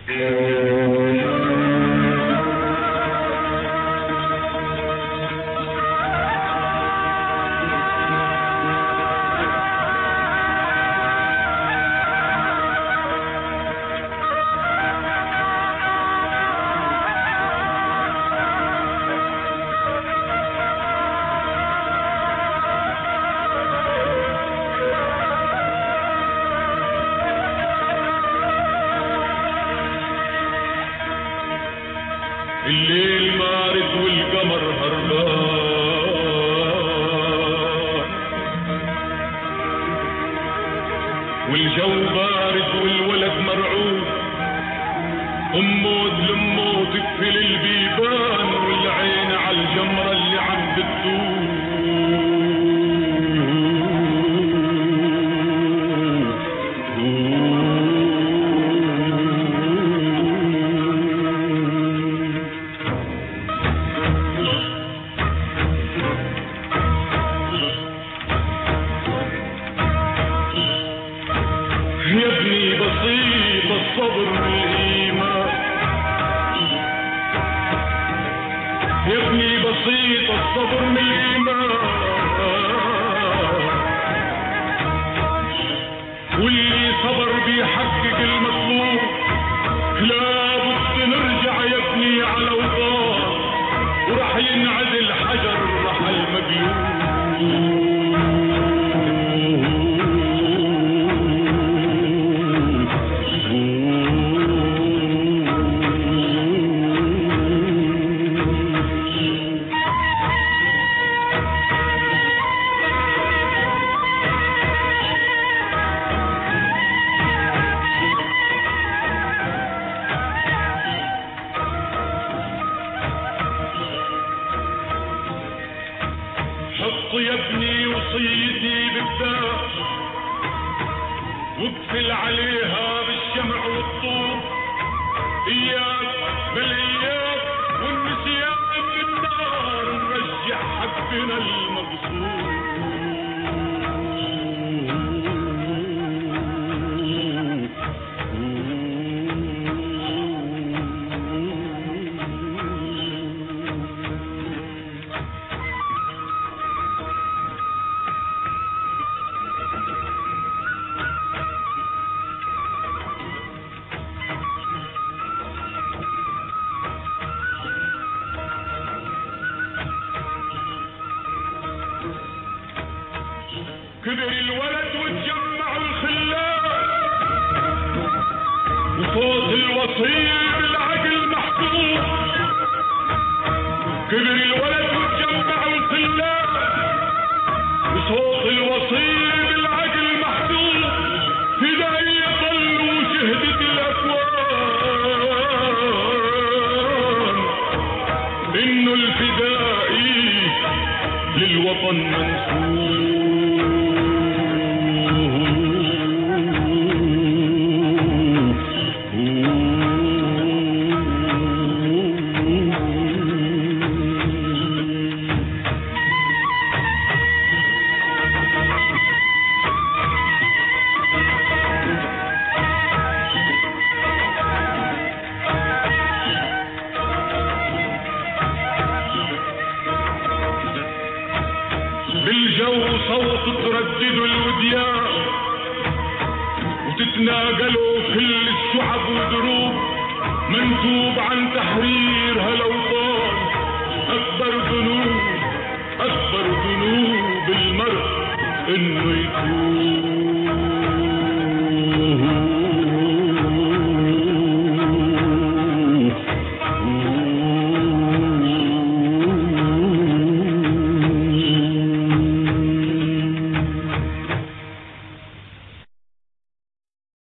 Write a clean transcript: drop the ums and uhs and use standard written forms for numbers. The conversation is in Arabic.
الليل مارد والقمر هربان، والجو بارد والولد مرعوب، أمه لأمه تقفل البيبان، والعين على الجمرة اللي عند الدوب. يا ابني بسيط الصبر بالإيمان، يا ابني بسيط الصبر بالإيمان، واللي صبر بيحقق المطلوب. لابد نرجع يا ابني على وطن، وراح ينعزل حجر رحل مقلوب. حط يا ابني وصيتي بالدار، واقفل عليها بالشمع والطوب. اياك بل اياك والنسيان بالنار، نرجع حقنا المغصوب. كبر الولد وتجمع الخلان، وصوت الوصية بالعقل محفوظ. كبر الولد وتجمع الخلان، وصوت الوصية بالعقل محفوظ. فدائي ظلوا شهدة الأكوان، إنه الفدائي للوطن منصور. بالجو صوت تردد الوديان، وتتناقلوا كل الشعب ودروب. منتوب عن تحرير هالأوطان، أكبر ذنوب المرء إنه